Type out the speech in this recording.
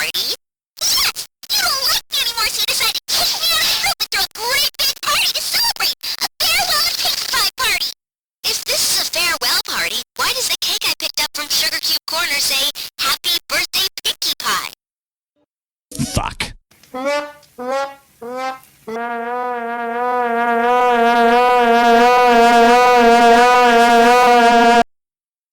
party? Yes! You don't like me anymore, so you decide to kick me out of the group and throw a great big party to celebrate! A farewell and Pinkie Pie party! If this is a farewell party, why does the cake I picked up from Sugar Cube Corner say, Happy Birthday Pinkie Pie? Fuck.